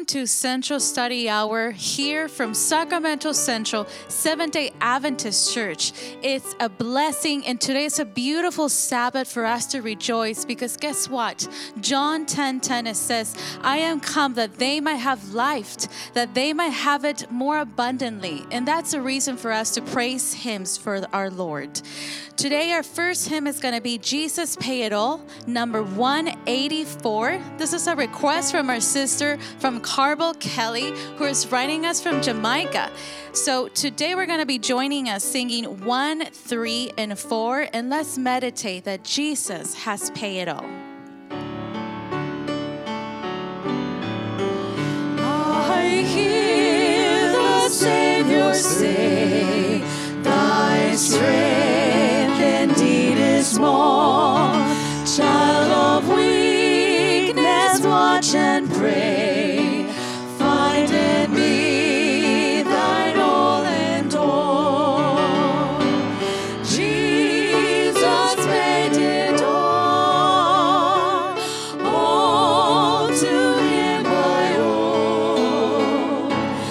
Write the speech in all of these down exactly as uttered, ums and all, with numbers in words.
to Central Study Hour here from Sacramento Central Seventh-day Adventist Church. It's a blessing, and today is a beautiful Sabbath for us to rejoice, because guess what? John ten ten, it says, I am come that they might have life, that they might have it more abundantly. And that's a reason for us to praise hymns for our Lord. Today, our first hymn is going to be Jesus Pay It All, number one eighty-four. This is a request from our sister from Carmel Kelly, who is writing us from Jamaica. So today we're going to be joining us singing one, three, and four, and let's meditate that Jesus has paid it all. I hear the Savior say, thy strength indeed is small. Child of weakness, watch and pray. Find in me thine all and all. Jesus paid it all. All to him I owe.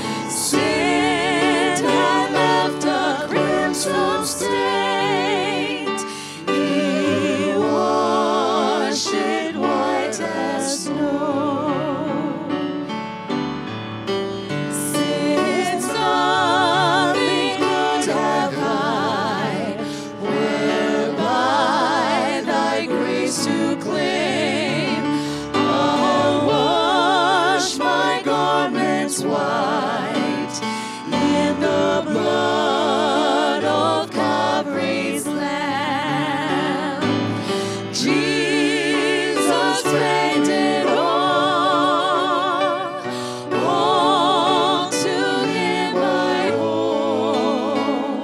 Sin had left a crimson stain. He washed it white as snow. Since nothing could have hide, whereby thy grace to claim, I'll wash my garments white in the blood of Calvary's Lamb. Jesus paid it all. All to him I owe.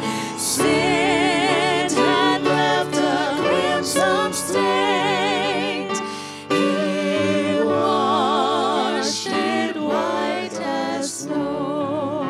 Sin had left a crimson stain. He washed it white as snow.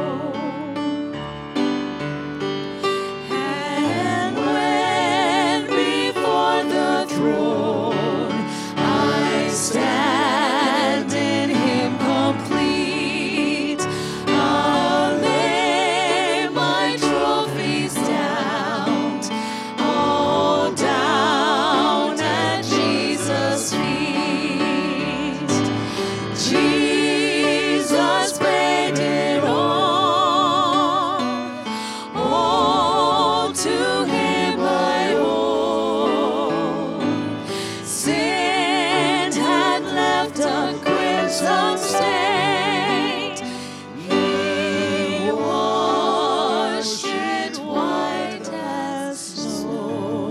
And when before the throne I stand in him complete, I'll lay my trophies down, all down at Jesus' feet. Jesus paid it all. All to him I owe. Sin had left a crimson stain. He washed it white as snow.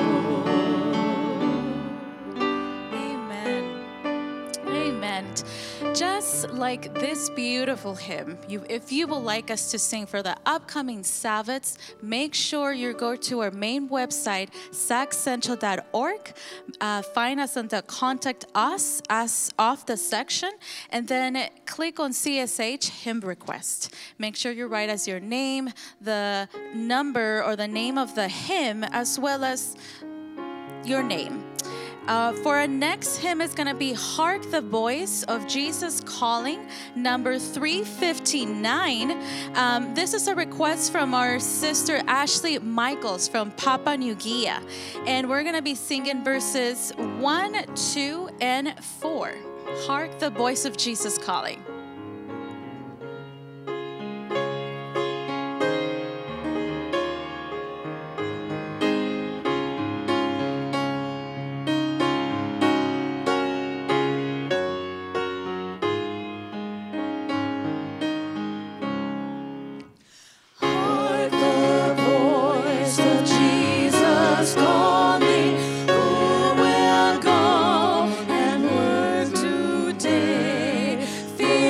Amen. Amen. Just like this beautiful hymn, you, if you would like us to sing for the upcoming Sabbaths, make sure you go to our main website, sac central dot org. Uh, find us on the Contact Us as off the section, and then click on C S H Hymn Request. Make sure you write as your name, the number or the name of the hymn, as well as your name. Uh, for our next hymn is going to be Hark the Voice of Jesus Calling, number three fifty-nine. Um, this is a request from our sister Ashley Michaels from Papua New Guinea. And we're going to be singing verses one, two, and four. Hark the Voice of Jesus Calling. Hark the voice of Jesus calling, who will go and work today.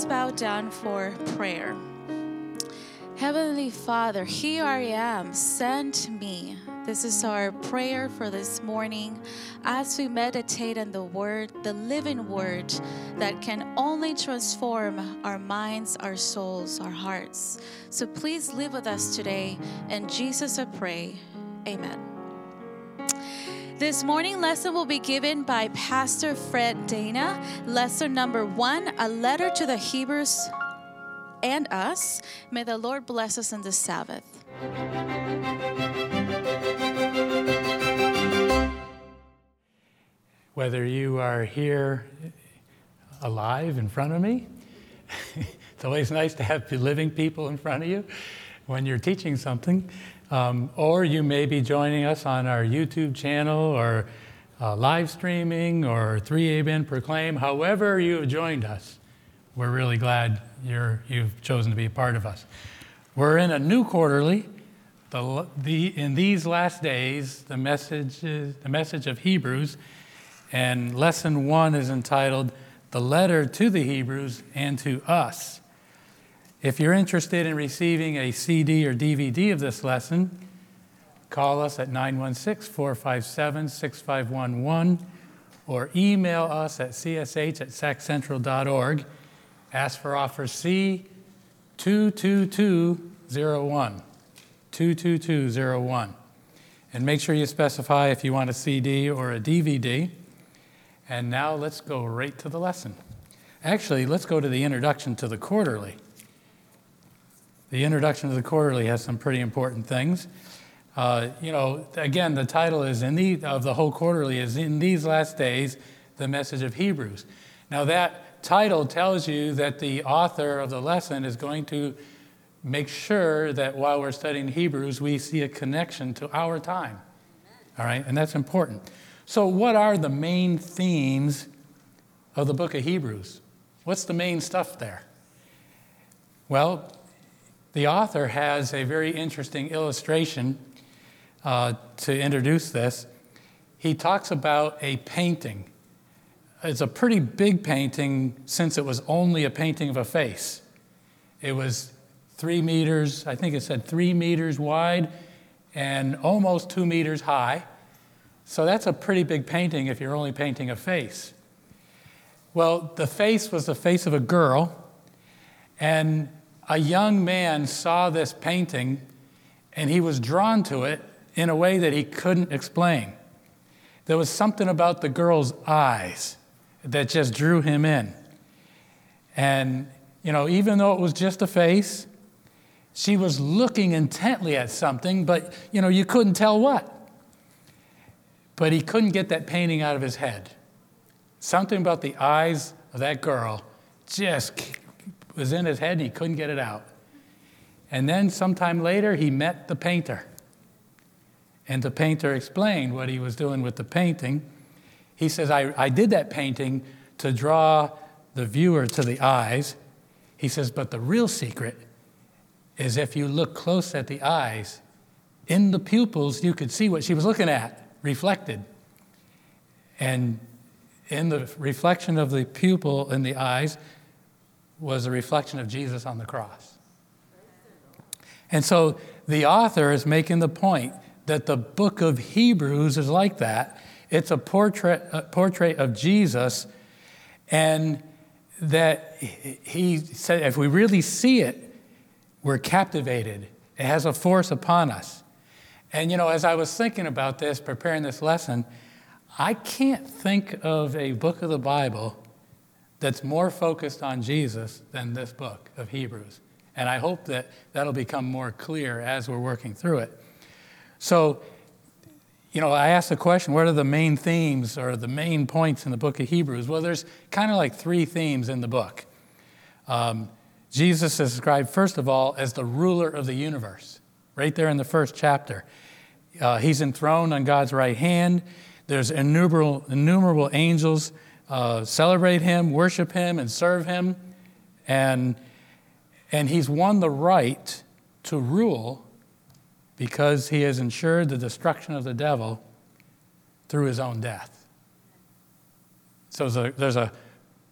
let's bow down for prayer. Heavenly Father, here I am, send me. This is our prayer for this morning as we meditate on the Word, the living Word that can only transform our minds, our souls, our hearts. So please live with us today. In Jesus I pray, amen. This morning lesson will be given by Pastor Fred Dana. Lesson number one, a letter to the Hebrews and us. May the Lord bless us in this Sabbath. Whether you are here alive in front of me, it's always nice to have living people in front of you when you're teaching something, um, or you may be joining us on our YouTube channel or uh, live streaming or three A B N Proclaim. However you have joined us, we're really glad you're, you've chosen to be a part of us. We're in a new quarterly. The, the, in these last days, the message, is, the message of Hebrews, and lesson one is entitled, The Letter to the Hebrews and to Us. If you're interested in receiving a C D or D V D of this lesson, call us at nine one six, four five seven, six five one one or email us at c s h at sac central dot org. Ask for offer C two two two zero one, two two two zero one. And make sure you specify if you want a C D or a D V D. And now let's go right to the lesson. Actually, let's go to the introduction to the quarterly. The introduction to the quarterly has some pretty important things. Uh, you know, again, the title is in the, of the whole quarterly is In These Last Days, the Message of Hebrews. Now that title tells you that the author of the lesson is going to make sure that while we're studying Hebrews, we see a connection to our time. All right, and that's important. So what are the main themes of the book of Hebrews? What's the main stuff there? Well, the author has a very interesting illustration uh, to introduce this. He talks about a painting. It's a pretty big painting since it was only a painting of a face. It was three meters, I think it said three meters wide and almost two meters high. So that's a pretty big painting if you're only painting a face. Well, the face was the face of a girl, and a young man saw this painting, and he was drawn to it in a way that he couldn't explain. There was something about the girl's eyes that just drew him in. And, you know, even though it was just a face, she was looking intently at something, but, you know, you couldn't tell what. But he couldn't get that painting out of his head. Something about the eyes of that girl just was in his head and he couldn't get it out. And then sometime later, he met the painter. And the painter explained what he was doing with the painting. He says, I, I did that painting to draw the viewer to the eyes. He says, but the real secret is if you look close at the eyes, in the pupils, you could see what she was looking at, reflected. And in the reflection of the pupil in the eyes was a reflection of Jesus on the cross. And so the author is making the point that the book of Hebrews is like that. It's a portrait, a portrait of Jesus, and that he said if we really see it, we're captivated. It has a force upon us. And, you know, as I was thinking about this, preparing this lesson, I can't think of a book of the Bible that's more focused on Jesus than this book of Hebrews. And I hope that that'll become more clear as we're working through it. So, you know, I asked the question, what are the main themes or the main points in the book of Hebrews? Well, there's kind of like three themes in the book. Um, Jesus is described, first of all, as the ruler of the universe, right there in the first chapter. Uh, he's enthroned on God's right hand. There's innumerable, innumerable angels uh, celebrate him, worship him, and serve him. And, and he's won the right to rule because he has ensured the destruction of the devil through his own death. So there's a, there's a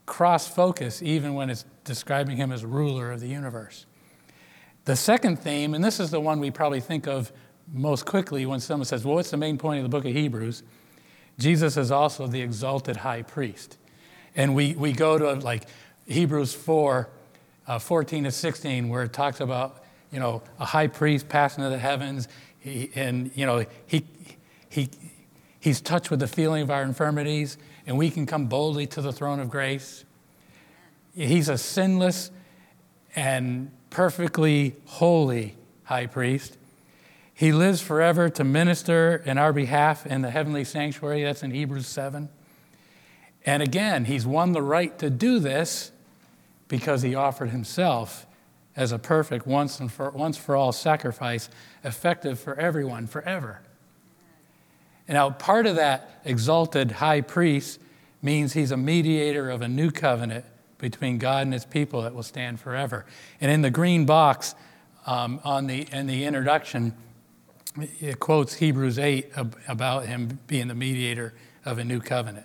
cross-focus even when it's describing him as ruler of the universe. The second theme, and this is the one we probably think of most quickly when someone says, well, what's the main point of the book of Hebrews? Jesus is also the exalted high priest. And we, we go to like Hebrews four, uh, fourteen to sixteen, where it talks about, you know, a high priest passing to the heavens. He, and, you know, he, he, he's touched with the feeling of our infirmities, and we can come boldly to the throne of grace. He's a sinless and perfectly holy high priest. He lives forever to minister in our behalf in the heavenly sanctuary. That's in Hebrews seven. And again, he's won the right to do this because he offered himself as a perfect once and for once for all sacrifice, effective for everyone forever. And now part of that exalted high priest means he's a mediator of a new covenant between God and his people that will stand forever. And in the green box um, on the in the introduction, it quotes Hebrews eight about him being the mediator of a new covenant.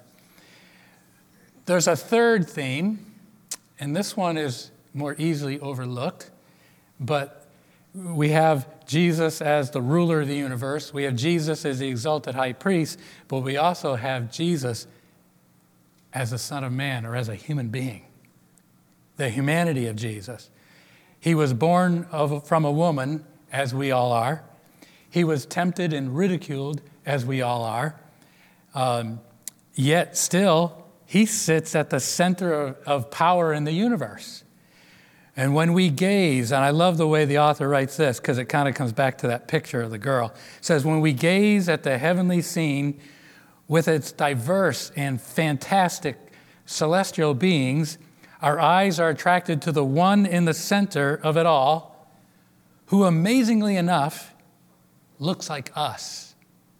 There's a third theme, and this one is more easily overlooked, but we have Jesus as the ruler of the universe. We have Jesus as the exalted high priest, but we also have Jesus as the Son of Man, or as a human being. The humanity of Jesus. He was born of, from a woman, as we all are. He was tempted and ridiculed, as we all are. Um, yet still, he sits at the center of, of power in the universe. And when we gaze, and I love the way the author writes this, because it kind of comes back to that picture of the girl. It says, when we gaze at the heavenly scene with its diverse and fantastic celestial beings, our eyes are attracted to the one in the center of it all, who amazingly enough looks like us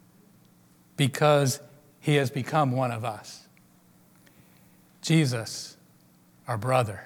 because he has become one of us. Jesus, our brother.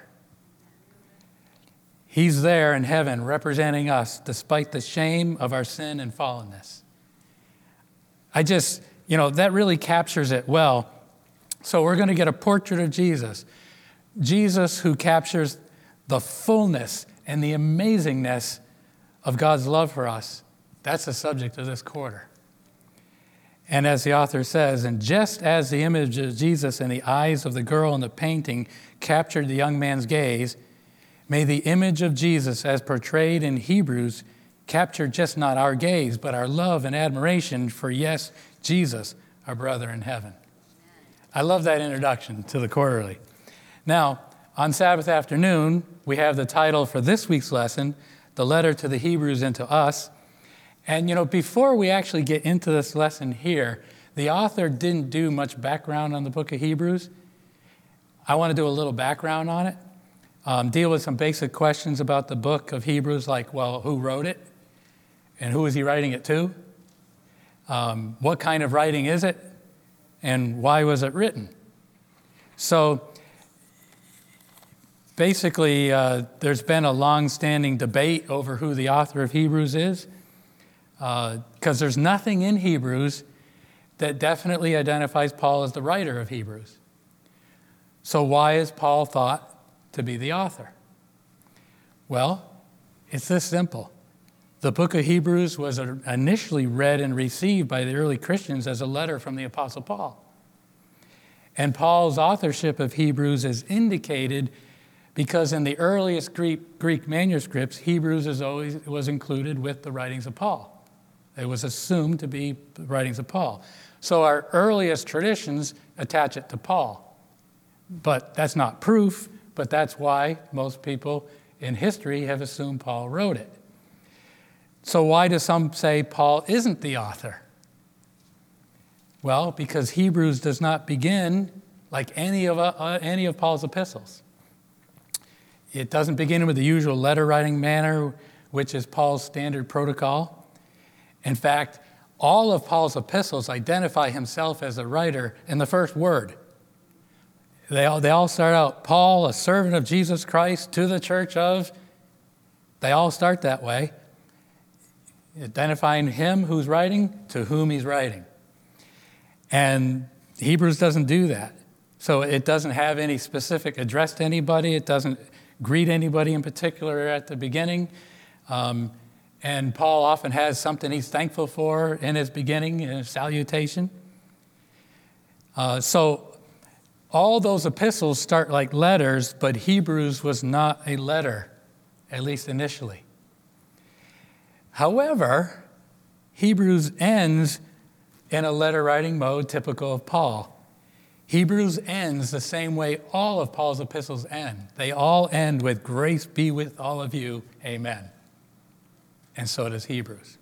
He's there in heaven representing us despite the shame of our sin and fallenness. I just, you know, that really captures it well. So we're going to get a portrait of Jesus. Jesus who captures the fullness and the amazingness of God's love for us. That's the subject of this quarter. And as the author says, and just as the image of Jesus in the eyes of the girl in the painting captured the young man's gaze, may the image of Jesus as portrayed in Hebrews capture just not our gaze, but our love and admiration for, yes, Jesus, our brother in heaven. I love that introduction to the quarterly. Now, on Sabbath afternoon, we have the title for this week's lesson, The Letter to the Hebrews and to Us. And, you know, before we actually get into this lesson here, the author didn't do much background on the book of Hebrews. I want to do a little background on it, um, deal with some basic questions about the book of Hebrews, like, well, who wrote it? And who is he writing it to? Um, what kind of writing is it? And why was it written? So basically, uh, there's been a long-standing debate over who the author of Hebrews is, because uh, there's nothing in Hebrews that definitely identifies Paul as the writer of Hebrews. So why is Paul thought to be the author? Well, it's this simple. The book of Hebrews was initially read and received by the early Christians as a letter from the Apostle Paul. And Paul's authorship of Hebrews is indicated because in the earliest Greek, Greek manuscripts, Hebrews is always, was included with the writings of Paul. It was assumed to be the writings of Paul. So our earliest traditions attach it to Paul. But that's not proof, but that's why most people in history have assumed Paul wrote it. So why do some say Paul isn't the author? Well, because Hebrews does not begin like any of, uh, any of Paul's epistles. It doesn't begin with the usual letter-writing manner, which is Paul's standard protocol. In fact, all of Paul's epistles identify himself as a writer in the first word. They all, they all start out, Paul, a servant of Jesus Christ, to the church of. They all start that way, identifying him who's writing to whom he's writing. And Hebrews doesn't do that. So it doesn't have any specific address to anybody. It doesn't greet anybody in particular at the beginning. Um, and Paul often has something he's thankful for in his beginning, in his salutation. Uh, so all those epistles start like letters, but Hebrews was not a letter, at least initially. However, Hebrews ends in a letter writing mode typical of Paul. Hebrews ends the same way all of Paul's epistles end. They all end with grace be with all of you, amen. And so does Hebrews.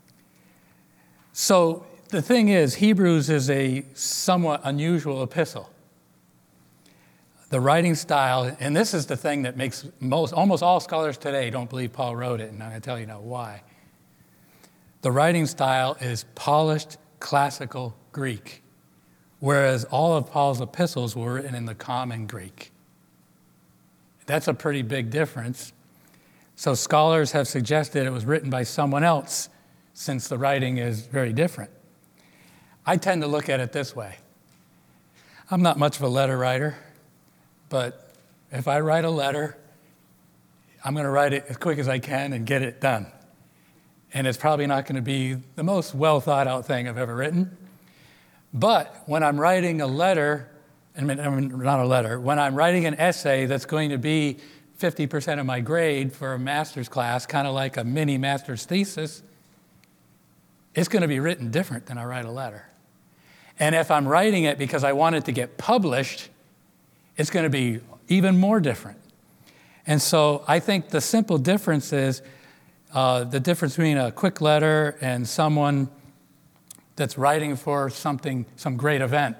So the thing is, Hebrews is a somewhat unusual epistle. The writing style, and this is the thing that makes most, almost all scholars today don't believe Paul wrote it, and I'm going to tell you now why. The writing style is polished classical Greek, whereas all of Paul's epistles were written in the common Greek. That's a pretty big difference. So scholars have suggested it was written by someone else, since the writing is very different. I tend to look at it this way. I'm not much of a letter writer, but if I write a letter, I'm going to write it as quick as I can and get it done. And it's probably not going to be the most well thought out thing I've ever written. But when I'm writing a letter, I mean, I mean not a letter, when I'm writing an essay that's going to be fifty percent of my grade for a master's class, kind of like a mini master's thesis, it's going to be written different than I write a letter. And if I'm writing it because I want it to get published, it's going to be even more different. And so I think the simple difference is uh, the difference between a quick letter and someone that's writing for something, some great event,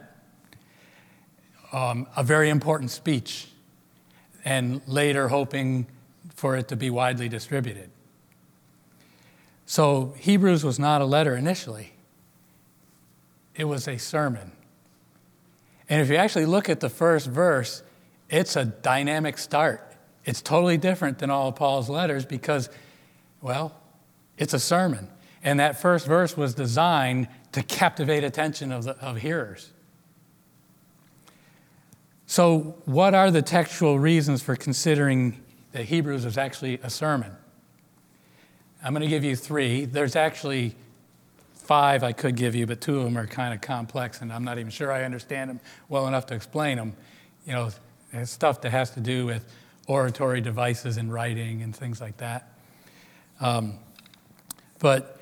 um, a very important speech, and later hoping for it to be widely distributed. So Hebrews was not a letter initially. It was a sermon. And if you actually look at the first verse, it's a dynamic start. It's totally different than all of Paul's letters because, well, it's a sermon. And that first verse was designed to captivate attention of the of hearers. So what are the textual reasons for considering that Hebrews is actually a sermon? I'm going to give you three. There's actually five I could give you, but two of them are kind of complex, and I'm not even sure I understand them well enough to explain them. You know, it's stuff that has to do with oratory devices and writing and things like that. Um, but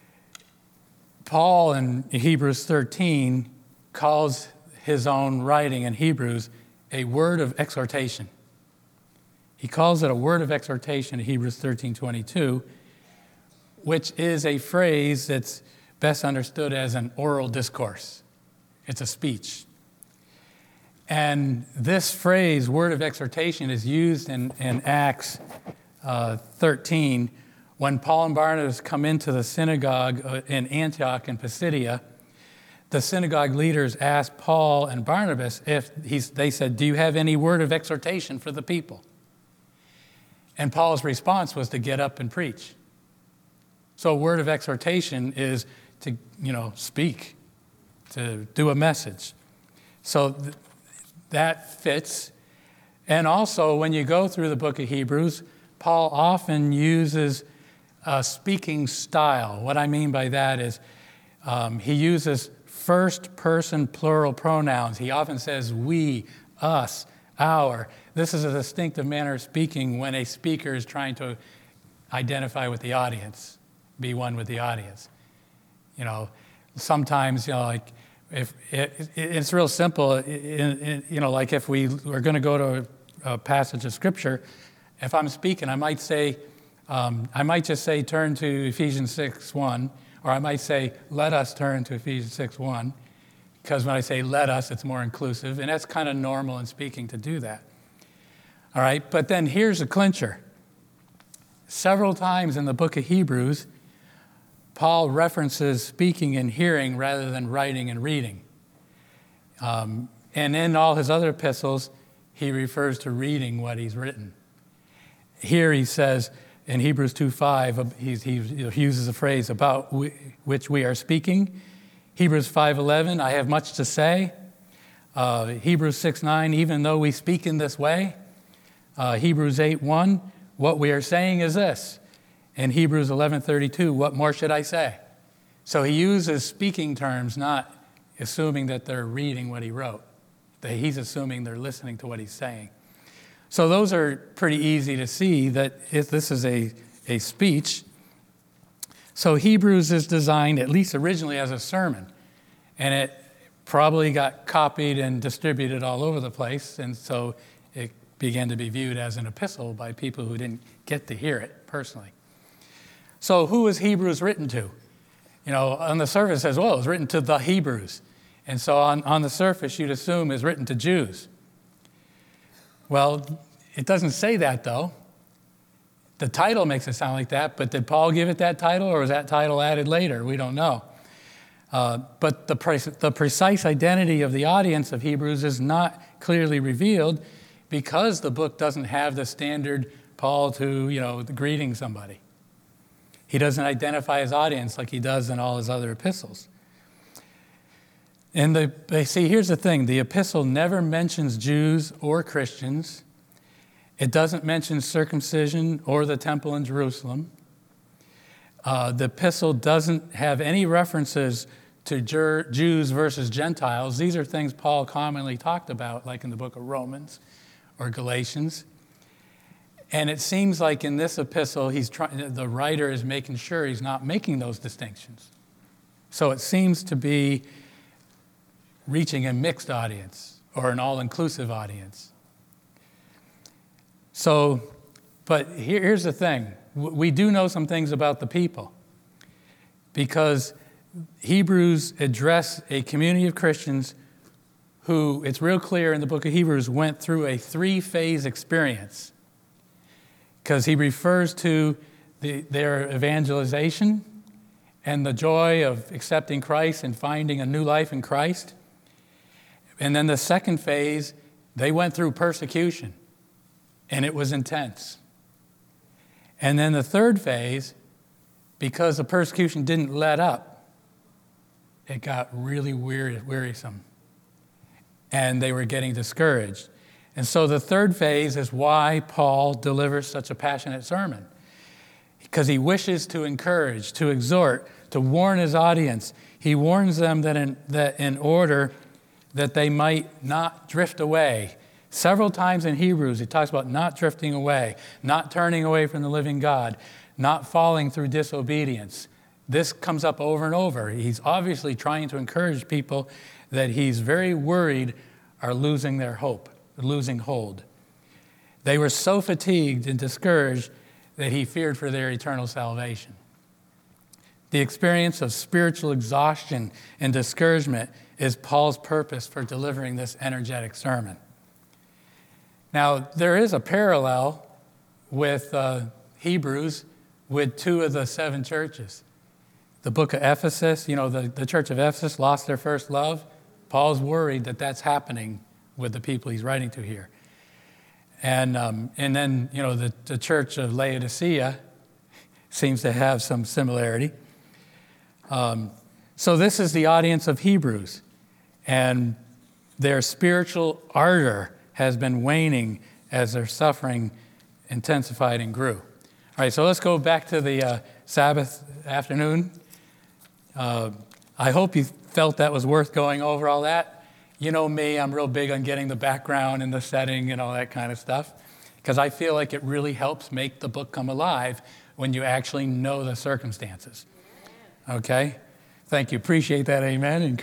Paul in Hebrews thirteen calls his own writing in Hebrews a word of exhortation. He calls it a word of exhortation in Hebrews thirteen twenty-two, which is a phrase that's best understood as an oral discourse. It's a speech. And this phrase, word of exhortation, is used in, in Acts uh, thirteen when Paul and Barnabas come into the synagogue in Antioch in Pisidia. The synagogue leaders asked Paul and Barnabas if he's, they said, "Do you have any word of exhortation for the people?" And Paul's response was to get up and preach. So a word of exhortation is to, you know, speak, to do a message. So th- that fits. And also, when you go through the book of Hebrews, Paul often uses a speaking style. What I mean by that is um, he uses first-person plural pronouns. He often says we, us, our. This is a distinctive manner of speaking when a speaker is trying to identify with the audience, be one with the audience. You know, sometimes, you know, like, if it, it, it's real simple, in, in, you know, like if we are going to go to a, a passage of Scripture, if I'm speaking, I might say, um, I might just say, turn to Ephesians six one, or I might say, let us turn to Ephesians six one, because when I say let us, it's more inclusive, and that's kind of normal in speaking to do that. All right, but then here's a clincher. Several times in the book of Hebrews, Paul references speaking and hearing rather than writing and reading. Um, and in all his other epistles, he refers to reading what he's written. Here he says in Hebrews two five, he, he uses a phrase about we, which we are speaking. Hebrews five eleven, I have much to say. Uh, Hebrews six nine, even though we speak in this way. Uh, Hebrews eight one, what we are saying is this. And Hebrews eleven thirty-two, what more should I say? So he uses speaking terms, not assuming that they're reading what he wrote. That he's assuming they're listening to what he's saying. So those are pretty easy to see that if this is a, a speech. So Hebrews is designed, at least originally, as a sermon. And it probably got copied and distributed all over the place. And so it began to be viewed as an epistle by people who didn't get to hear it personally. So who is Hebrews written to? You know, on the surface it says, well, it was written to the Hebrews. And so on, on the surface, you'd assume it's written to Jews. Well, it doesn't say that, though. The title makes it sound like that, but did Paul give it that title, or was that title added later? We don't know. Uh, but the, pre- the precise identity of the audience of Hebrews is not clearly revealed because the book doesn't have the standard Paul to, you know, greeting somebody. He doesn't identify his audience like he does in all his other epistles. And the, see, here's the thing. The epistle never mentions Jews or Christians. It doesn't mention circumcision or the temple in Jerusalem. Uh, the epistle doesn't have any references to Jer- Jews versus Gentiles. These are things Paul commonly talked about, like in the book of Romans or Galatians. And it seems like in this epistle, he's trying. the writer is making sure he's not making those distinctions. So it seems to be reaching a mixed audience or an all-inclusive audience. So, but here, here's the thing. We do know some things about the people because Hebrews address a community of Christians who, it's real clear in the book of Hebrews, went through a three-phase experience because he refers to the, their evangelization and the joy of accepting Christ and finding a new life in Christ. And then the second phase, they went through persecution, and it was intense. And then the third phase, because the persecution didn't let up, it got really weary, wearisome. And they were getting discouraged. And so the third phase is why Paul delivers such a passionate sermon. Because he wishes to encourage, to exhort, to warn his audience. He warns them that in, that in order that they might not drift away. Several times in Hebrews, he talks about not drifting away, not turning away from the living God, not falling through disobedience. This comes up over and over. He's obviously trying to encourage people that he's very worried are losing their hope, losing hold. They were so fatigued and discouraged that he feared for their eternal salvation. The experience of spiritual exhaustion and discouragement is Paul's purpose for delivering this energetic sermon. Now, there is a parallel with uh, Hebrews with two of the seven churches. The book of Ephesus, you know, the, the church of Ephesus lost their first love. Paul's worried that that's happening with the people he's writing to here. And um, and then, you know, the, the church of Laodicea seems to have some similarity. Um, so this is the audience of Hebrews. And their spiritual ardor has been waning as their suffering intensified and grew. All right, so let's go back to the uh, Sabbath afternoon. Uh, I hope you felt that was worth going over all that. You know me, I'm real big on getting the background and the setting and all that kind of stuff, because I feel like it really helps make the book come alive when you actually know the circumstances. Okay? Thank you. Appreciate that. Amen.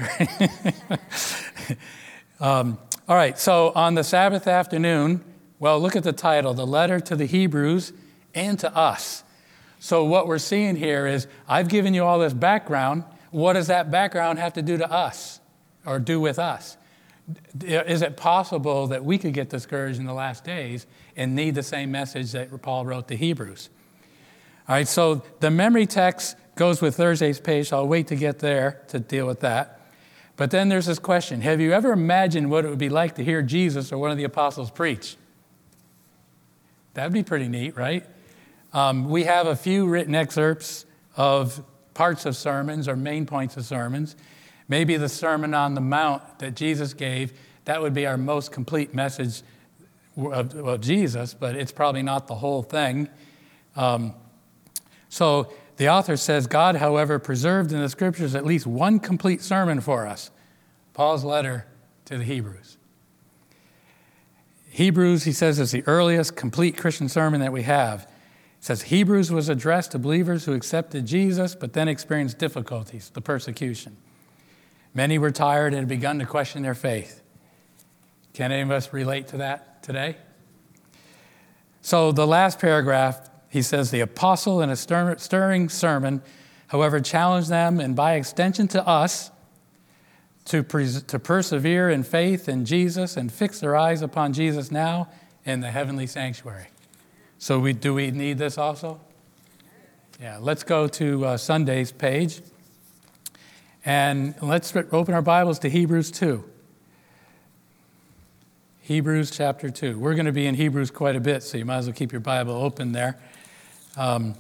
um, all right. So on the Sabbath afternoon, well, look at the title, The Letter to the Hebrews and to Us. So what we're seeing here is I've given you all this background. What does that background have to do to us or do with us? Is it possible that we could get discouraged in the last days and need the same message that Paul wrote to Hebrews? All right, so the memory text goes with Thursday's page, so I'll wait to get there to deal with that. But then there's this question. Have you ever imagined what it would be like to hear Jesus or one of the apostles preach? That'd be pretty neat, right? Um, we have a few written excerpts of parts of sermons or main points of sermons. Maybe the Sermon on the Mount that Jesus gave That would be our most complete message of, of Jesus, but it's probably not the whole thing. Um, so the author says, God, however, preserved in the scriptures at least one complete sermon for us. Paul's letter to the Hebrews. Hebrews, he says, is the earliest complete Christian sermon that we have. It says Hebrews was addressed to believers who accepted Jesus, but then experienced difficulties, the persecution. Many were tired and had begun to question their faith. Can any of us relate to that today? So the last paragraph, he says, the apostle in a stir- stirring sermon, however, challenged them and by extension to us to, pres- to persevere in faith in Jesus and fix their eyes upon Jesus now in the heavenly sanctuary. So we do we need this also? Yeah, let's go to uh, Sunday's page. And let's open our Bibles to Hebrews two. Hebrews chapter two. We're going to be in Hebrews quite a bit, so you might as well keep your Bible open there. Um,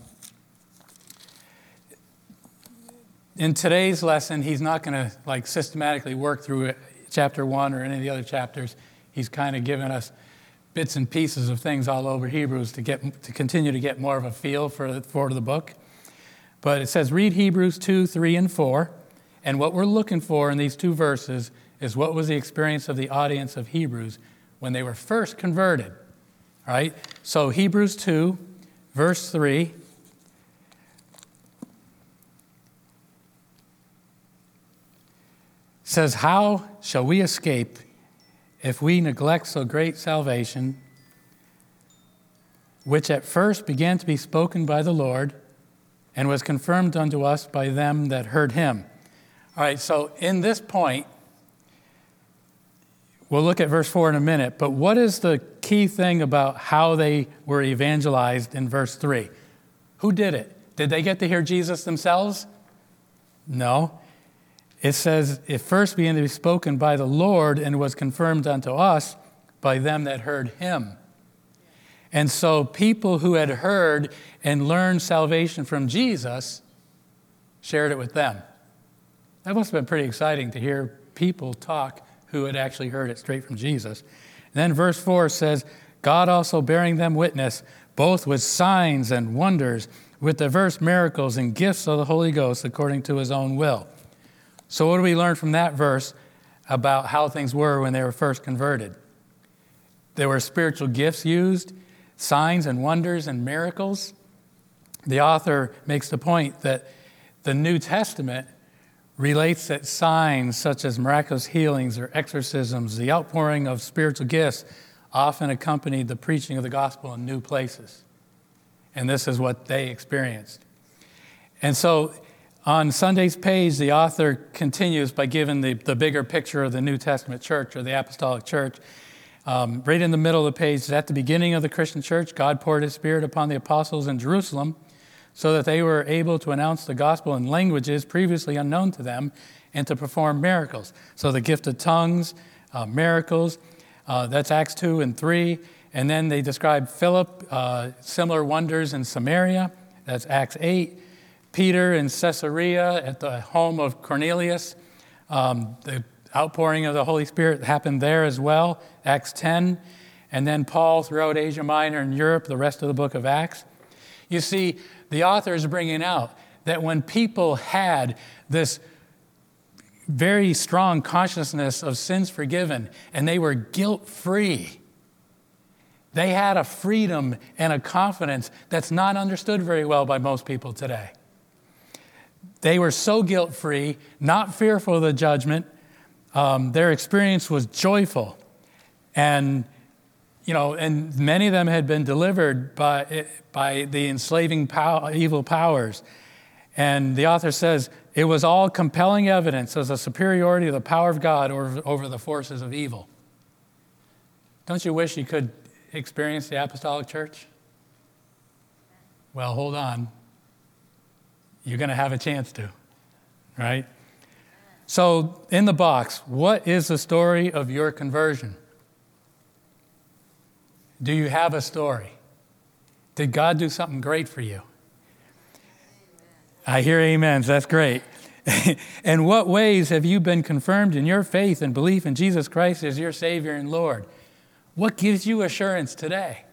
in today's lesson, he's not going to like systematically work through chapter one or any of the other chapters. He's kind of given us bits and pieces of things all over Hebrews to get to continue to get more of a feel for, for the book. But it says, read Hebrews two, three, and four. And what we're looking for in these two verses is what was the experience of the audience of Hebrews when they were first converted. All right? So Hebrews two, verse three. Says, how shall we escape if we neglect so great salvation, which at first began to be spoken by the Lord and was confirmed unto us by them that heard him? All right, so in this point, we'll look at verse four in a minute, but what is the key thing about how they were evangelized in verse three? Who did it? Did they get to hear Jesus themselves? No. It says, it first began to be spoken by the Lord and was confirmed unto us by them that heard him. And so people who had heard and learned salvation from Jesus shared it with them. That must have been pretty exciting to hear people talk who had actually heard it straight from Jesus. And then verse four says, God also bearing them witness, both with signs and wonders, with diverse miracles and gifts of the Holy Ghost according to his own will. So what do we learn from that verse about how things were when they were first converted? There were spiritual gifts used, signs and wonders and miracles. The author makes the point that the New Testament relates that signs such as miraculous healings or exorcisms, the outpouring of spiritual gifts, often accompanied the preaching of the gospel in new places. And this is what they experienced. And so on Sunday's page, the author continues by giving the, the bigger picture of the New Testament church or the apostolic church. Um, right in the middle of the page, at the beginning of the Christian church, God poured his Spirit upon the apostles in Jerusalem so that they were able to announce the gospel in languages previously unknown to them and to perform miracles. So the gift of tongues, uh, miracles, uh, that's Acts two and three. And then they describe Philip, uh, similar wonders in Samaria, that's Acts eight. Peter in Caesarea at the home of Cornelius. Um, the outpouring of the Holy Spirit happened there as well, Acts ten. And then Paul throughout Asia Minor and Europe, the rest of the book of Acts. You see, the author is bringing out that when people had this very strong consciousness of sins forgiven and they were guilt-free, they had a freedom and a confidence that's not understood very well by most people today. They were so guilt-free, not fearful of the judgment. Um, their experience was joyful. And, you know, and many of them had been delivered by, by the enslaving pow- evil powers. And the author says, it was all compelling evidence of the superiority of the power of God over, over the forces of evil. Don't you wish you could experience the apostolic church? Well, hold on. You're going to have a chance to, right? So in the box, what is the story of your conversion? Do you have a story? Did God do something great for you? I hear amens. That's great. In what ways have you been confirmed in your faith and belief in Jesus Christ as your Savior and Lord? What gives you assurance today?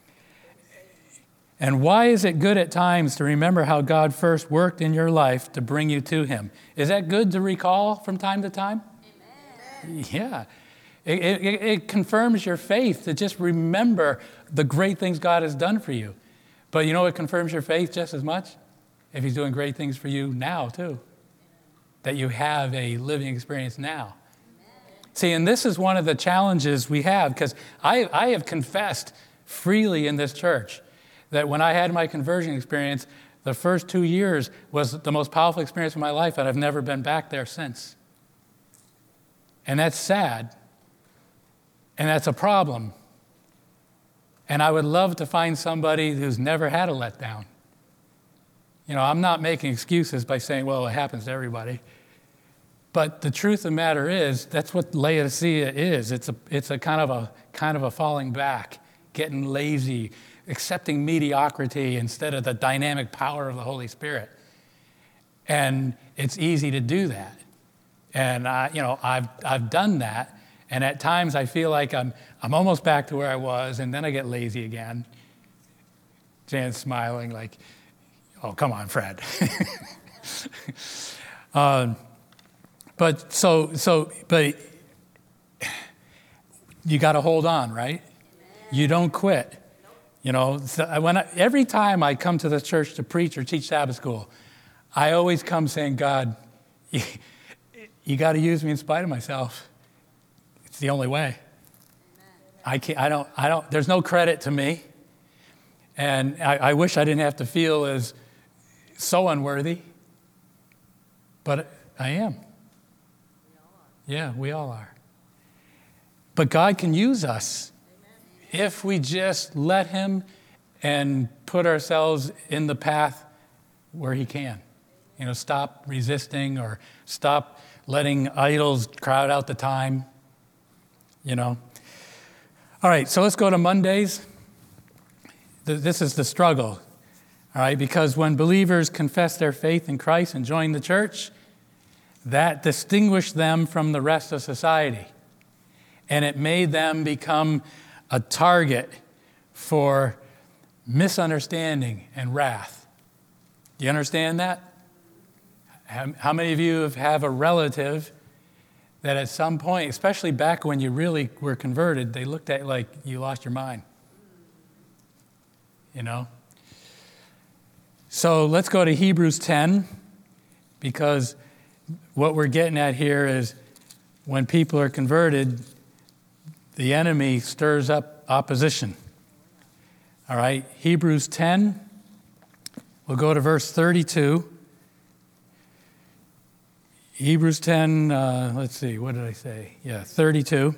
And why is it good at times to remember how God first worked in your life to bring you to him? Is that good to recall from time to time? Amen. Yeah. It, it, it confirms your faith to just remember the great things God has done for you. But you know what confirms your faith just as much? If he's doing great things for you now, too. That you have a living experience now. See, and this is one of the challenges we have, because I, I have confessed freely in this church that when I had my conversion experience, the first two years was the most powerful experience of my life, and I've never been back there since. And that's sad, and that's a problem. And I would love to find somebody who's never had a letdown. You know, I'm not making excuses by saying, well, it happens to everybody. But the truth of the matter is, that's what Laodicea is. It's a, it's a kind of a kind of a falling back, getting lazy, accepting mediocrity instead of the dynamic power of the Holy Spirit. And it's easy to do that. And I, you know, I've I've done that. And at times I feel like I'm I'm almost back to where I was, and then I get lazy again. Jan's smiling like, oh, come on, Fred. um, but so so but you got to hold on, right? You don't quit. You know, so when I, every time I come to the church to preach or teach Sabbath school, I always come saying, God, you, you got to use me in spite of myself. It's the only way. I can't. I don't. I don't. There's no credit to me, and I, I wish I didn't have to feel as so unworthy, but I am. Yeah, we all are. But God can use us if we just let him and put ourselves in the path where he can. You know, stop resisting or stop letting idols crowd out the time, you know. All right, so let's go to Mondays. This is the struggle, all right, because when believers confess their faith in Christ and join the church, that distinguished them from the rest of society. And it made them become a target for misunderstanding and wrath. Do you understand that? How many of you have a relative that at some point, especially back when you really were converted, they looked at you like you lost your mind? You know? So let's go to Hebrews ten, because what we're getting at here is when people are converted, the enemy stirs up opposition. All right, Hebrews ten, we'll go to verse thirty-two. Hebrews ten, uh, let's see, what did I say? Yeah, thirty-two.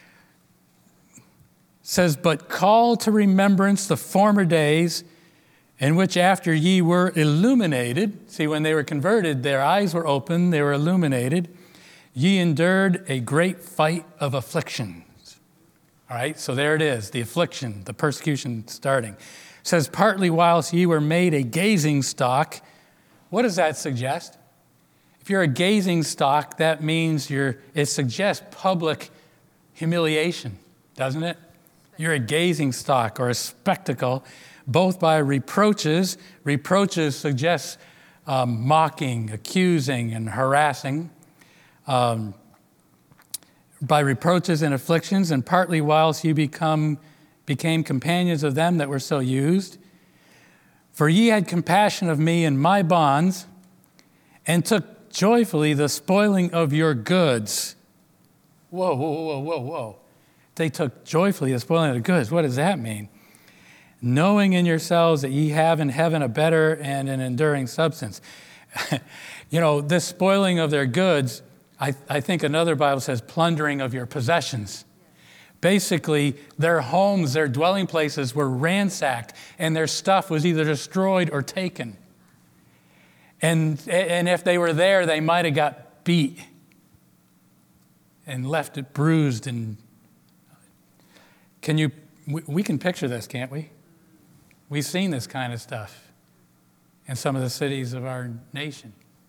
Says, but call to remembrance the former days in which after ye were illuminated, see, when they were converted, their eyes were open, they were illuminated, ye endured a great fight of afflictions. All right, so there it is, the affliction, the persecution starting. It says, partly whilst ye were made a gazing stock. What does that suggest? If you're a gazing stock, that means you're, it suggests public humiliation, doesn't it? You're a gazing stock or a spectacle, both by reproaches. Reproaches suggest um, mocking, accusing, and harassing. Um, by reproaches and afflictions, and partly whilst you become became companions of them that were so used. For ye had compassion of me in my bonds, and took joyfully the spoiling of your goods. Whoa, whoa, whoa, whoa, whoa. They took joyfully the spoiling of the goods. What does that mean? Knowing in yourselves that ye have in heaven a better and an enduring substance. You know, this spoiling of their goods, I, I think another Bible says plundering of your possessions. Basically, their homes, their dwelling places were ransacked, and their stuff was either destroyed or taken. And, and if they were there, they might have got beat and left it bruised. And can you, we, we can picture this, can't we? We've seen this kind of stuff in some of the cities of our nation.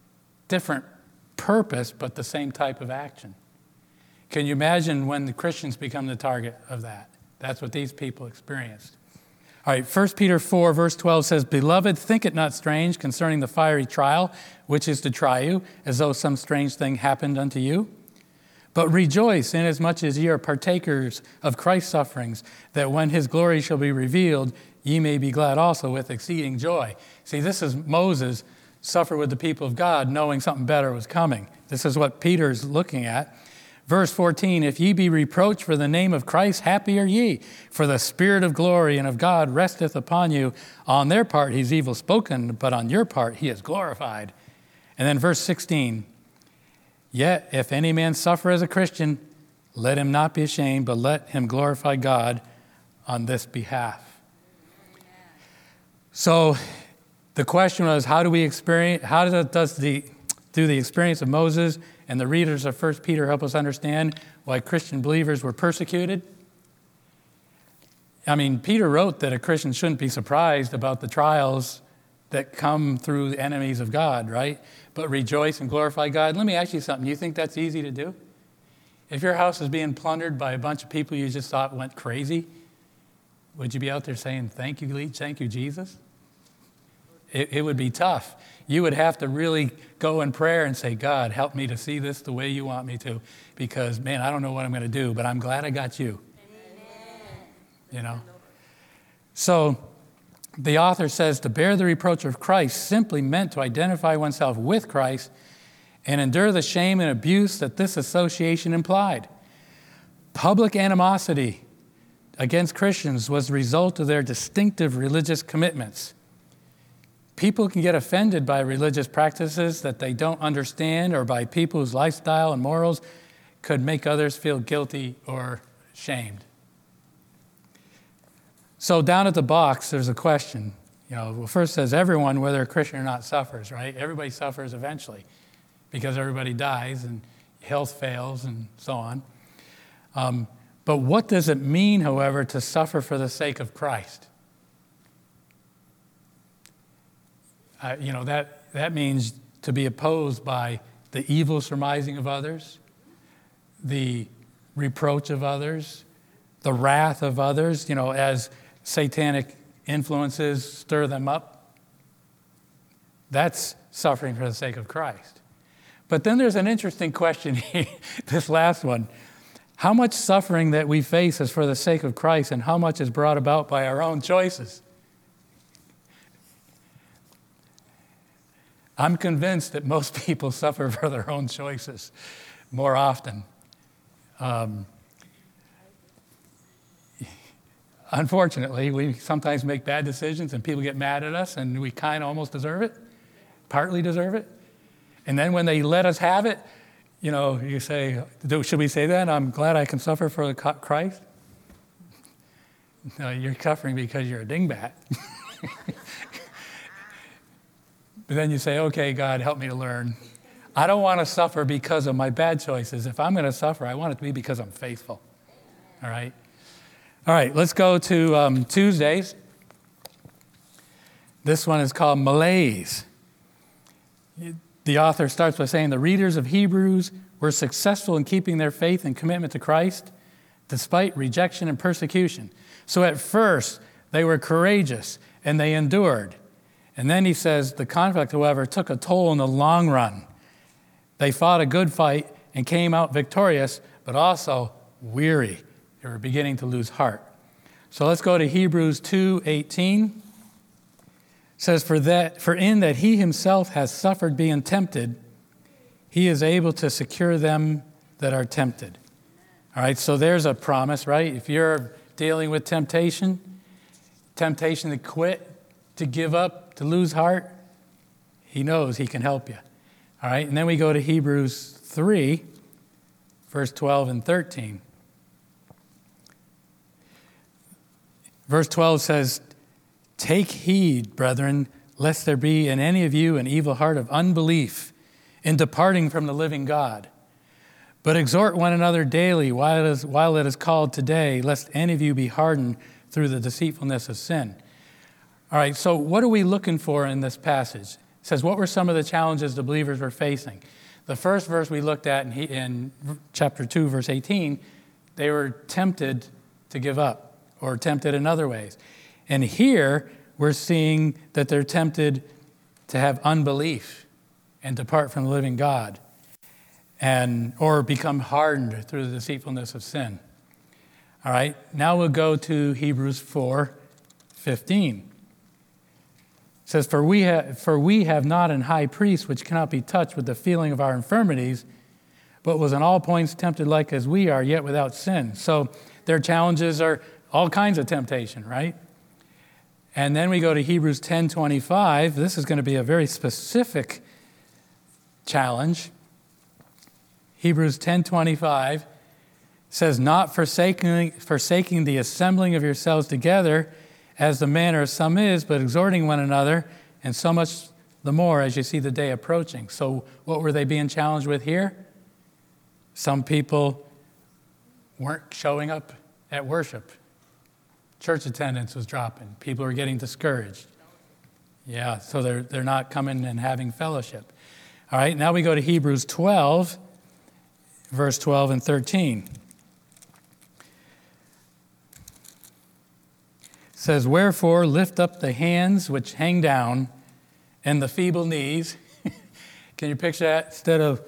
different purpose, but the same type of action. Can you imagine when the Christians become the target of that? That's what these people experienced. All right, First Peter four, verse twelve says, "Beloved, think it not strange concerning the fiery trial, which is to try you, as though some strange thing happened unto you. But rejoice, inasmuch as ye are partakers of Christ's sufferings, that when his glory shall be revealed, ye may be glad also with exceeding joy." See, this is Moses suffer with the people of God, knowing something better was coming. This is what Peter's looking at. Verse fourteen, "If ye be reproached for the name of Christ, happy are ye, for the Spirit of glory and of God resteth upon you. On their part he's evil spoken, but on your part he is glorified." And then verse sixteen, "Yet if any man suffer as a Christian, let him not be ashamed, but let him glorify God on this behalf." So the question was, how do we experience, how does the, do the experience of Moses and the readers of First Peter help us understand why Christian believers were persecuted? I mean, Peter wrote that a Christian shouldn't be surprised about the trials that come through the enemies of God, right? But rejoice and glorify God. Let me ask you something. You think that's easy to do? If your house is being plundered by a bunch of people you just thought went crazy, would you be out there saying, "Thank you, thank you, Jesus"? It, it would be tough. You would have to really go in prayer and say, "God, help me to see this the way you want me to, because, man, I don't know what I'm going to do, but I'm glad I got you." Amen. You know? So the author says to bear the reproach of Christ simply meant to identify oneself with Christ and endure the shame and abuse that this association implied. Public animosity against Christians was the result of their distinctive religious commitments. People can get offended by religious practices that they don't understand, or by people whose lifestyle and morals could make others feel guilty or shamed. So down at the box, there's a question. You know, well, first says everyone, whether a Christian or not, suffers, right? Everybody suffers eventually because everybody dies and health fails and so on. Um, but what does it mean, however, to suffer for the sake of Christ? Uh, you know, that, that means to be opposed by the evil surmising of others, the reproach of others, the wrath of others, you know, as satanic influences stir them up. That's suffering for the sake of Christ. But then there's an interesting question here, this last one. How much suffering that we face is for the sake of Christ, and how much is brought about by our own choices? I'm convinced that most people suffer for their own choices more often. Um, unfortunately, we sometimes make bad decisions and people get mad at us, and we kind of almost deserve it, partly deserve it. And then when they let us have it, you know, you say, should we say that? I'm glad I can suffer for Christ. No, you're suffering because you're a dingbat. But then you say, okay, God, help me to learn. I don't want to suffer because of my bad choices. If I'm going to suffer, I want it to be because I'm faithful. All right? All right, let's go to um, Tuesdays. This one is called Malaise. The author starts by saying the readers of Hebrews were successful in keeping their faith and commitment to Christ despite rejection and persecution. So at first, they were courageous and they endured. And then he says, the conflict, however, took a toll in the long run. They fought a good fight and came out victorious, but also weary. They were beginning to lose heart. So let's go to Hebrews two eighteen. It says, for that, for in that he himself has suffered being tempted, he is able to secure them that are tempted. All right, so there's a promise, right? If you're dealing with temptation, temptation to quit, to give up, to lose heart, he knows he can help you. All right, and then we go to Hebrews three, verse twelve and thirteen. Verse twelve says, take heed, brethren, lest there be in any of you an evil heart of unbelief in departing from the living God. But exhort one another daily while it is, while it is called today, lest any of you be hardened through the deceitfulness of sin. All right, so what are we looking for in this passage? It says, what were some of the challenges the believers were facing? The first verse we looked at in, he, in chapter two, verse eighteen, they were tempted to give up or tempted in other ways. And here we're seeing that they're tempted to have unbelief and depart from the living God, and or become hardened through the deceitfulness of sin. All right, now we'll go to Hebrews four fifteen. It says, for we, ha- for we have not an high priest which cannot be touched with the feeling of our infirmities, but was in all points tempted like as we are, yet without sin. So their challenges are all kinds of temptation, right? And then we go to Hebrews ten twenty-five. This is going to be a very specific challenge. Hebrews ten twenty-five says, not forsaking, forsaking the assembling of yourselves together, as the manner of some is, but exhorting one another, and so much the more as you see the day approaching. So what were they being challenged with here? Some people weren't showing up at worship. Church attendance was dropping. People were getting discouraged. Yeah, so they're, they're not coming and having fellowship. All right, now we go to Hebrews twelve, verse twelve and thirteen. It says, wherefore lift up the hands which hang down and the feeble knees. Can you picture that? Instead of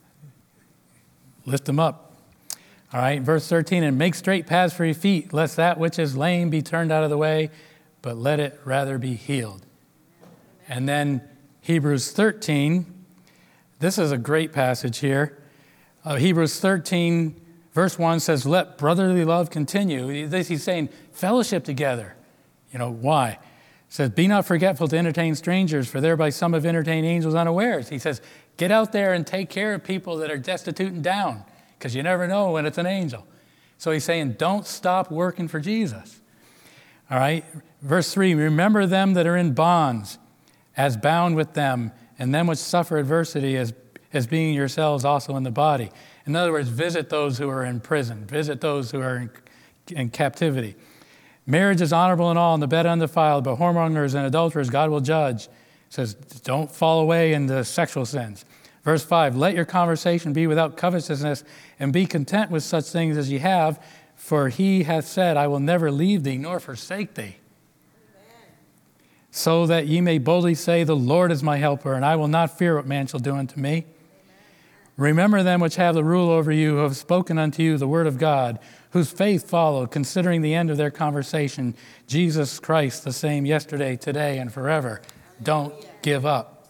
lift them up. All right, verse thirteen, and make straight paths for your feet, lest that which is lame be turned out of the way, but let it rather be healed. And then Hebrews thirteen, this is a great passage here. Uh, Hebrews thirteen, verse one says, let brotherly love continue. This, he's saying fellowship together. You know, why? It says, be not forgetful to entertain strangers, for thereby some have entertained angels unawares. He says, get out there and take care of people that are destitute and down, because you never know when it's an angel. So he's saying, don't stop working for Jesus. All right, verse three, remember them that are in bonds, as bound with them, and them which suffer adversity as, as being yourselves also in the body. In other words, visit those who are in prison. Visit those who are in, in captivity. Marriage is honorable in all, and the bed undefiled, but whoremongers and adulterers God will judge. It says, don't fall away into sexual sins. Verse five, let your conversation be without covetousness, and be content with such things as ye have, for he hath said, I will never leave thee nor forsake thee. Amen. So that ye may boldly say, the Lord is my helper, and I will not fear what man shall do unto me. Amen. Remember them which have the rule over you, who have spoken unto you the word of God, whose faith followed, considering the end of their conversation, Jesus Christ, the same yesterday, today, and forever. Don't give up.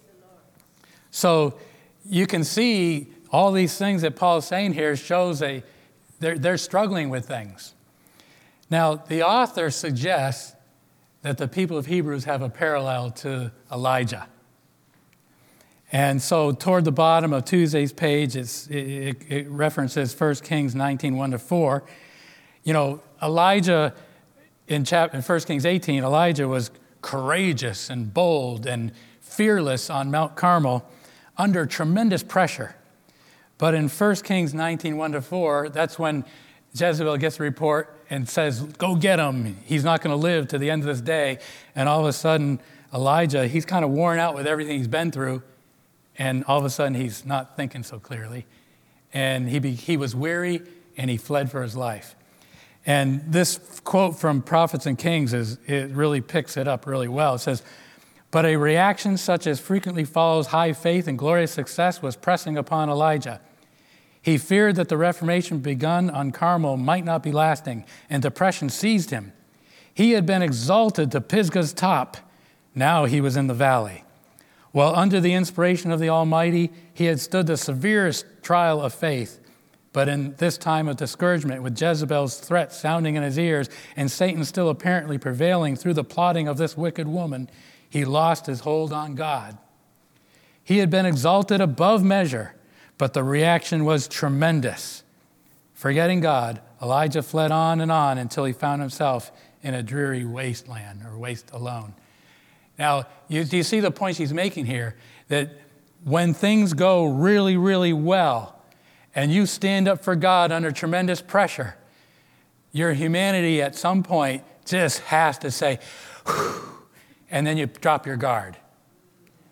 So you can see all these things that Paul's saying here shows a they're, they're struggling with things. Now, the author suggests that the people of Hebrews have a parallel to Elijah. And so toward the bottom of Tuesday's page, it's, it, it references First Kings nineteen, one to four. You know, Elijah, in, chapter, in First Kings eighteen, Elijah was courageous and bold and fearless on Mount Carmel under tremendous pressure. But in First Kings nineteen, one to four, that's when Jezebel gets a report and says, go get him. He's not going to live to the end of this day. And all of a sudden, Elijah, he's kind of worn out with everything he's been through. And all of a sudden, he's not thinking so clearly. And he be, he was weary, and he fled for his life. And this quote from Prophets and Kings, is it really picks it up really well. It says, but a reaction such as frequently follows high faith and glorious success was pressing upon Elijah. He feared that the reformation begun on Carmel might not be lasting, and depression seized him. He had been exalted to Pisgah's top. Now he was in the valley. While under the inspiration of the Almighty, he had stood the severest trial of faith. But in this time of discouragement, with Jezebel's threat sounding in his ears and Satan still apparently prevailing through the plotting of this wicked woman, he lost his hold on God. He had been exalted above measure, but the reaction was tremendous. Forgetting God, Elijah fled on and on until he found himself in a dreary wasteland, or waste alone. Now, you, do you see the point she's making here? That when things go really, really well, and you stand up for God under tremendous pressure, your humanity at some point just has to say, whew, and then you drop your guard.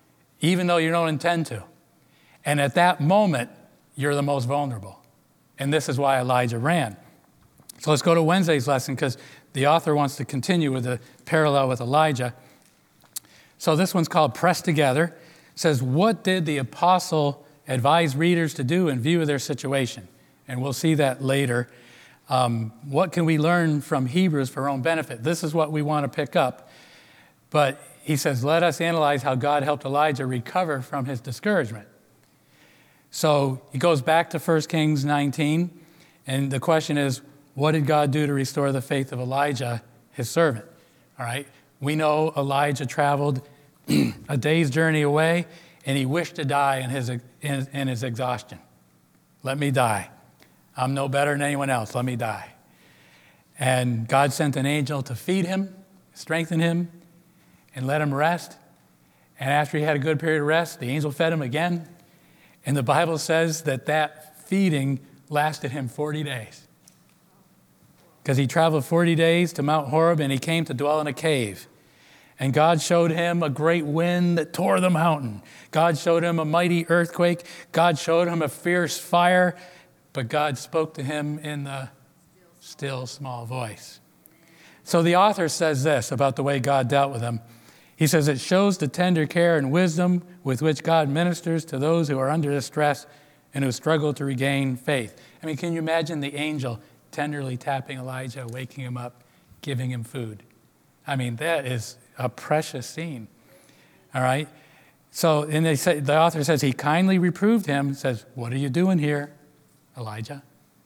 even though you don't intend to. And at that moment, you're the most vulnerable. And this is why Elijah ran. So let's go to Wednesday's lesson, because the author wants to continue with the parallel with Elijah. So this one's called Pressed Together. It says, what did the apostle advise readers to do in view of their situation? And we'll see that later. Um, what can we learn from Hebrews for our own benefit? This is what we want to pick up. But he says, let us analyze how God helped Elijah recover from his discouragement. So he goes back to First Kings nineteen, and the question is, what did God do to restore the faith of Elijah, his servant? All right, we know Elijah traveled a day's journey away, and he wished to die in his, in, in his exhaustion. Let me die. I'm no better than anyone else. Let me die. And God sent an angel to feed him, strengthen him, and let him rest. And after he had a good period of rest, the angel fed him again. And the Bible says that that feeding lasted him forty days. Because he traveled forty days to Mount Horeb, and he came to dwell in a cave. And God showed him a great wind that tore the mountain. God showed him a mighty earthquake. God showed him a fierce fire. But God spoke to him in the still small voice. So the author says this about the way God dealt with him. He says, it shows the tender care and wisdom with which God ministers to those who are under distress and who struggle to regain faith. I mean, can you imagine the angel tenderly tapping Elijah, waking him up, giving him food? I mean, that is a precious scene. All right? So, and they say, the author says, he kindly reproved him, says, what are you doing here, Elijah?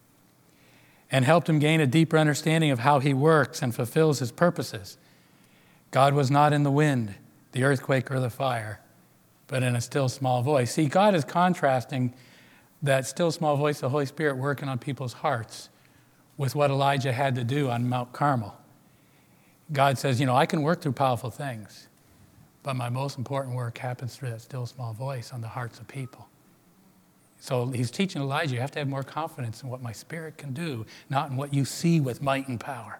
And helped him gain a deeper understanding of how he works and fulfills his purposes. God was not in the wind, the earthquake, or the fire, but in a still small voice. See, God is contrasting that still small voice of the Holy Spirit working on people's hearts with what Elijah had to do on Mount Carmel. God says, you know, I can work through powerful things, but my most important work happens through that still small voice on the hearts of people. So he's teaching Elijah, you have to have more confidence in what my Spirit can do, not in what you see with might and power.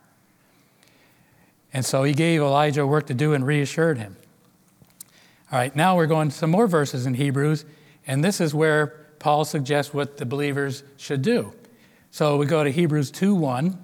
And so he gave Elijah work to do and reassured him. All right, now we're going to some more verses in Hebrews, and this is where Paul suggests what the believers should do. So we go to Hebrews two one.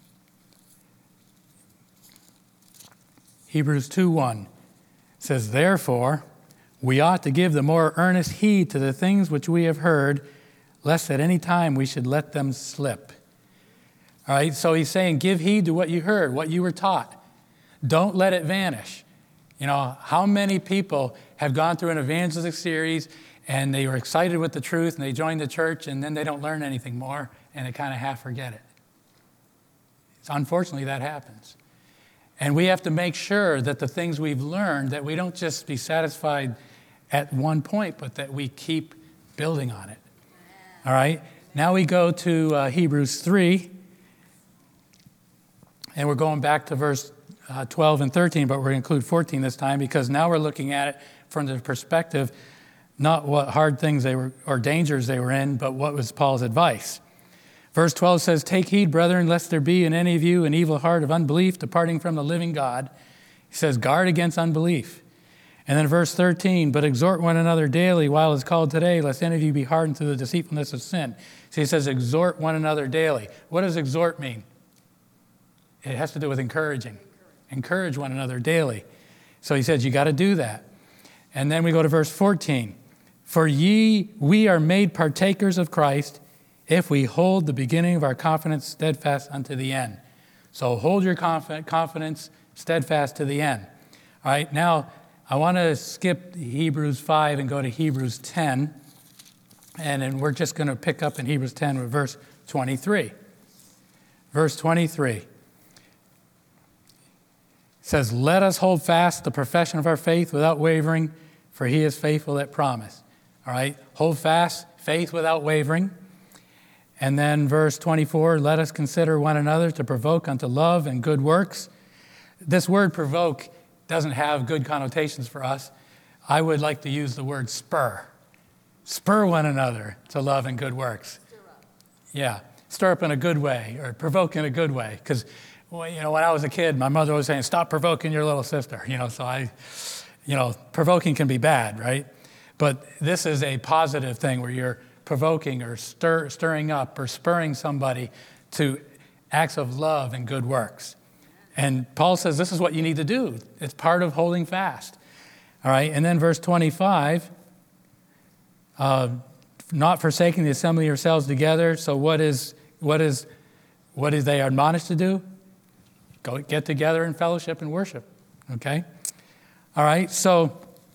Hebrews two one says, therefore, we ought to give the more earnest heed to the things which we have heard, lest at any time we should let them slip. All right, so he's saying, give heed to what you heard, what you were taught. Don't let it vanish. You know, how many people have gone through an evangelistic series and they were excited with the truth and they joined the church and then they don't learn anything more and they kind of half forget it. So unfortunately, that happens. And we have to make sure that the things we've learned, that we don't just be satisfied at one point, but that we keep building on it. All right? Now we go to uh, Hebrews three, and we're going back to verse uh, twelve and thirteen, but we're going to include fourteen this time because now we're looking at it from the perspective, not what hard things they were or dangers they were in, but what was Paul's advice. Verse twelve says, take heed, brethren, lest there be in any of you an evil heart of unbelief departing from the living God. He says, guard against unbelief. And then verse thirteen, but exhort one another daily while it's called today, lest any of you be hardened through the deceitfulness of sin. So he says, exhort one another daily. What does exhort mean? It has to do with encouraging. Encourage one another daily. So he says, you got to do that. And then we go to verse fourteen. For ye, we are made partakers of Christ, if we hold the beginning of our confidence steadfast unto the end. So hold your confidence steadfast to the end. All right, now I want to skip Hebrews five and go to Hebrews ten. And then we're just going to pick up in Hebrews ten with verse twenty-three. Verse twenty-three says, let us hold fast the profession of our faith without wavering, for he is faithful that promised. All right, hold fast, faith without wavering. And then verse twenty-four, let us consider one another to provoke unto love and good works. This word provoke doesn't have good connotations for us. I would like to use the word spur. Spur one another to love and good works. Stir up. Yeah, stir up in a good way or provoke in a good way. Because, well, you know, when I was a kid, my mother was saying, stop provoking your little sister. You know, so I, you know, provoking can be bad, right? But this is a positive thing where you're provoking or stir, stirring up or spurring somebody to acts of love and good works. And Paul says this is what you need to do. It's part of holding fast. All right, and then verse twenty-five, uh, not forsaking the assembly of yourselves together. So what is what is what is they admonished to do? Go get together in fellowship and worship. Okay? All right, so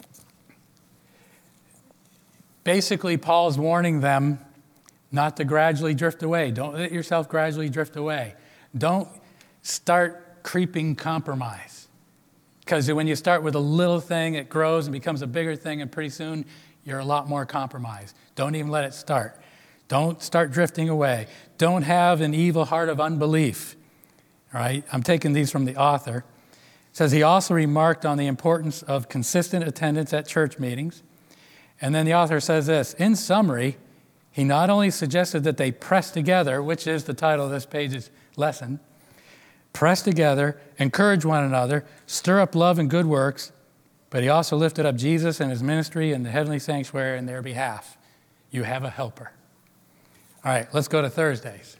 basically Paul's warning them not to gradually drift away. Don't let yourself gradually drift away. Don't start creeping compromise. Because when you start with a little thing, it grows and becomes a bigger thing, and pretty soon you're a lot more compromised. Don't even let it start. Don't start drifting away. Don't have an evil heart of unbelief. All right? I'm taking these from the author. It says he also remarked on the importance of consistent attendance at church meetings. And then the author says this, in summary, he not only suggested that they press together, which is the title of this page's lesson, press together, encourage one another, stir up love and good works, but he also lifted up Jesus and his ministry and the heavenly sanctuary in their behalf. You have a helper. All right, let's go to Thursdays.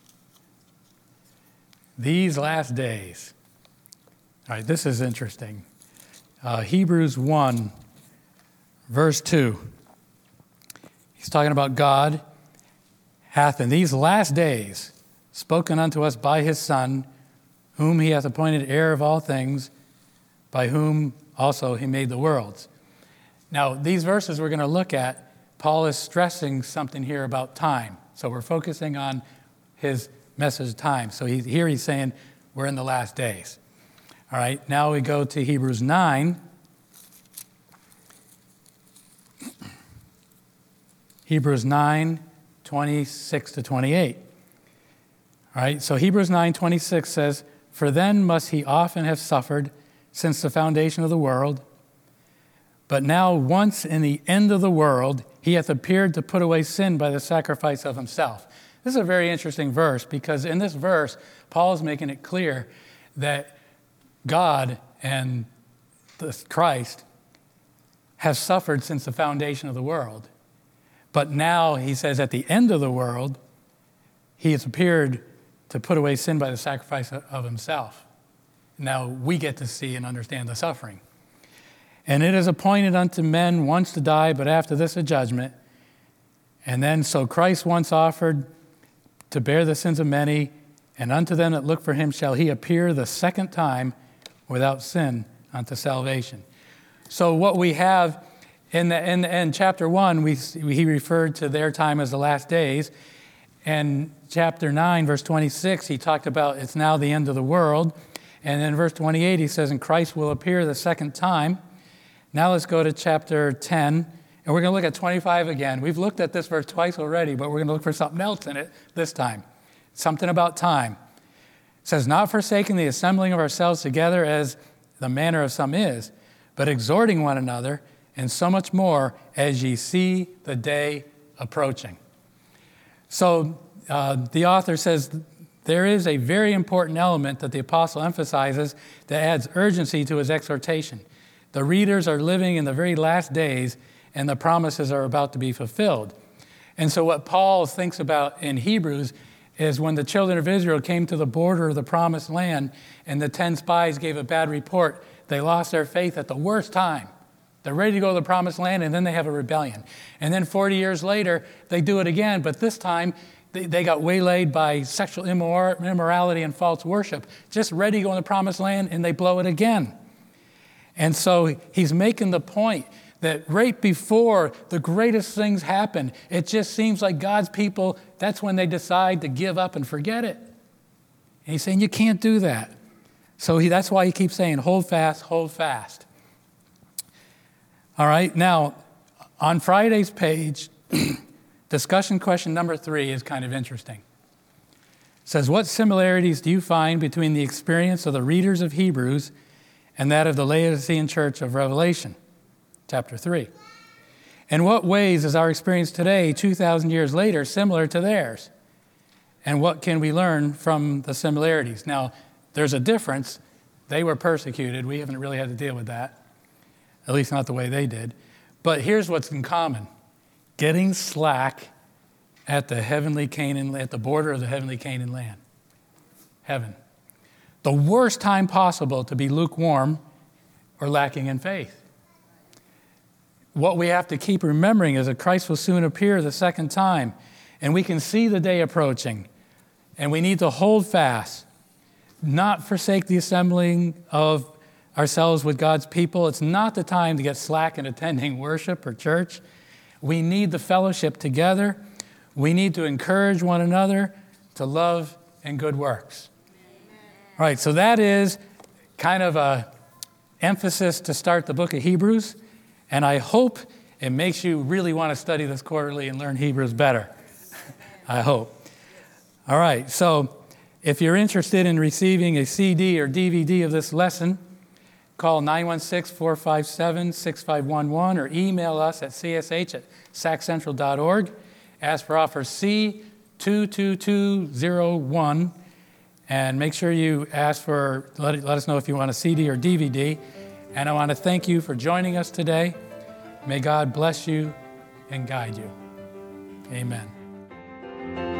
These last days. All right, this is interesting. Uh, Hebrews one, verse two. He's talking about God hath in these last days spoken unto us by his Son, whom he hath appointed heir of all things, by whom also he made the worlds. Now, these verses we're going to look at, Paul is stressing something here about time. So we're focusing on his message time. So he, here he's saying we're in the last days. All right, now we go to Hebrews nine. Hebrews nine, twenty-six to twenty-eight. All right, so Hebrews nine, twenty-six says, for then must he often have suffered since the foundation of the world. But now once in the end of the world, he hath appeared to put away sin by the sacrifice of himself. This is a very interesting verse because in this verse, Paul is making it clear that God and Christ have suffered since the foundation of the world. But now he says at the end of the world, he has appeared to put away sin by the sacrifice of himself. Now we get to see and understand the suffering. And it is appointed unto men once to die, but after this a judgment. And then so Christ once offered to bear the sins of many, and unto them that look for him shall he appear the second time without sin unto salvation. So what we have in, the, in, in chapter one, we, he referred to their time as the last days. And chapter nine, verse twenty-six, he talked about it's now the end of the world. And then verse twenty-eight, he says, and Christ will appear the second time. Now let's go to chapter ten, and we're going to look at twenty-five again. We've looked at this verse twice already, but we're going to look for something else in it this time. Something about time. It says, not forsaking the assembling of ourselves together as the manner of some is, but exhorting one another, and so much more as ye see the day approaching. So uh, the author says there is a very important element that the apostle emphasizes that adds urgency to his exhortation. The readers are living in the very last days, and the promises are about to be fulfilled. And so what Paul thinks about in Hebrews is when the children of Israel came to the border of the promised land and the ten spies gave a bad report, they lost their faith at the worst time. They're ready to go to the promised land, and then they have a rebellion. And then forty years later, they do it again, but this time they, they got waylaid by sexual immor- immorality and false worship, just ready to go in the promised land, and they blow it again. And so he's making the point that right before the greatest things happen, it just seems like God's people, that's when they decide to give up and forget it. And he's saying you can't do that. So he, that's why he keeps saying, hold fast, hold fast. All right, now, on Friday's page, discussion question number three is kind of interesting. It says, what similarities do you find between the experience of the readers of Hebrews and that of the Laodicean church of Revelation, chapter three? In what ways is our experience today, two thousand years later, similar to theirs? And what can we learn from the similarities? Now, there's a difference. They were persecuted. We haven't really had to deal with that, at least not the way they did. But here's what's in common. Getting slack at the heavenly Canaan, at the border of the heavenly Canaan land. Heaven. The worst time possible to be lukewarm or lacking in faith. What we have to keep remembering is that Christ will soon appear the second time, and we can see the day approaching, and we need to hold fast, not forsake the assembling of ourselves with God's people. It's not the time to get slack in attending worship or church. We need the fellowship together. We need to encourage one another to love and good works. All right, so that is kind of a emphasis to start the book of Hebrews, and I hope it makes you really want to study this quarterly and learn Hebrews better. I hope. All right, so if you're interested in receiving a C D or D V D of this lesson, call nine one six, four five seven, six five one one or email us at c s h at sac central dot org. Ask for offer C two two two zero one, and make sure you ask for, let, let us know if you want a C D or D V D. And I want to thank you for joining us today. May God bless you and guide you. Amen.